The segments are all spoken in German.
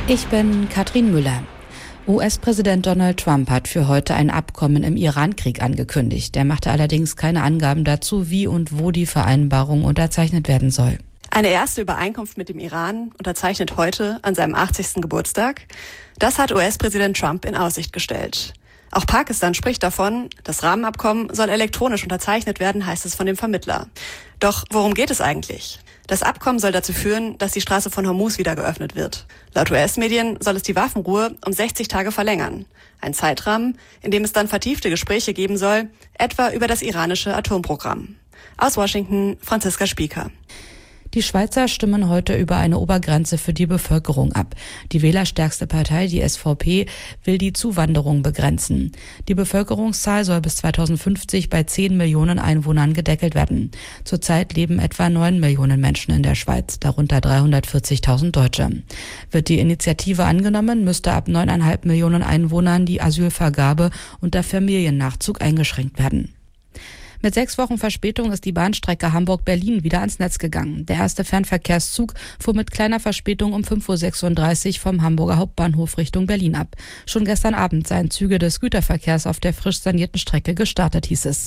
Ich bin Katrin Müller. US-Präsident Donald Trump hat für heute ein Abkommen im Iran-Krieg angekündigt. Er machte allerdings keine Angaben dazu, wie und wo die Vereinbarung unterzeichnet werden soll. Eine erste Übereinkunft mit dem Iran unterzeichnet heute an seinem 80. Geburtstag. Das hat US-Präsident Trump in Aussicht gestellt. Auch Pakistan spricht davon, das Rahmenabkommen soll elektronisch unterzeichnet werden, heißt es von dem Vermittler. Doch worum geht es eigentlich? Das Abkommen soll dazu führen, dass die Straße von Hormuz wieder geöffnet wird. Laut US-Medien soll es die Waffenruhe um 60 Tage verlängern. Ein Zeitrahmen, in dem es dann vertiefte Gespräche geben soll, etwa über das iranische Atomprogramm. Aus Washington, Franziska Spieker. Die Schweizer stimmen heute über eine Obergrenze für die Bevölkerung ab. Die wählerstärkste Partei, die SVP, will die Zuwanderung begrenzen. Die Bevölkerungszahl soll bis 2050 bei 10 Millionen Einwohnern gedeckelt werden. Zurzeit leben etwa 9 Millionen Menschen in der Schweiz, darunter 340.000 Deutsche. Wird die Initiative angenommen, müsste ab 9,5 Millionen Einwohnern die Asylvergabe unter Familiennachzug eingeschränkt werden. Mit 6 Wochen Verspätung ist die Bahnstrecke Hamburg-Berlin wieder ans Netz gegangen. Der erste Fernverkehrszug fuhr mit kleiner Verspätung um 5.36 Uhr vom Hamburger Hauptbahnhof Richtung Berlin ab. Schon gestern Abend seien Züge des Güterverkehrs auf der frisch sanierten Strecke gestartet, hieß es.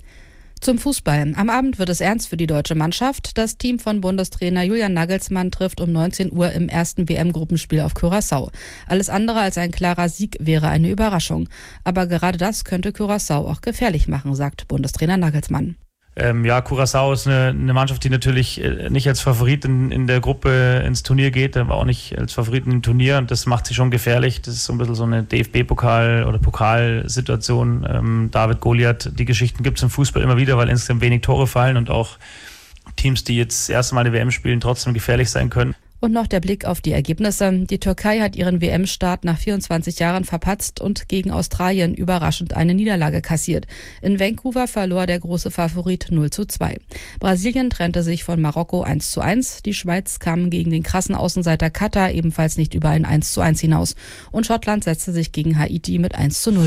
Zum Fußball. Am Abend wird es ernst für die deutsche Mannschaft. Das Team von Bundestrainer Julian Nagelsmann trifft um 19 Uhr im ersten WM-Gruppenspiel auf Curaçao. Alles andere als ein klarer Sieg wäre eine Überraschung. Aber gerade das könnte Curaçao auch gefährlich machen, sagt Bundestrainer Nagelsmann. Curaçao ist eine Mannschaft, die natürlich nicht als Favorit in der Gruppe ins Turnier geht, aber auch nicht als Favorit im Turnier, und das macht sie schon gefährlich. Das ist so ein bisschen so eine DFB-Pokal- oder Pokalsituation. David Goliath, die Geschichten gibt es im Fußball immer wieder, weil insgesamt wenig Tore fallen und auch Teams, die jetzt das erste Mal eine WM spielen, trotzdem gefährlich sein können. Und noch der Blick auf die Ergebnisse. Die Türkei hat ihren WM-Start nach 24 Jahren verpatzt und gegen Australien überraschend eine Niederlage kassiert. In Vancouver verlor der große Favorit 0:2. Brasilien trennte sich von Marokko 1:1. Die Schweiz kam gegen den krassen Außenseiter Katar ebenfalls nicht über ein 1:1 hinaus. Und Schottland setzte sich gegen Haiti mit 1:0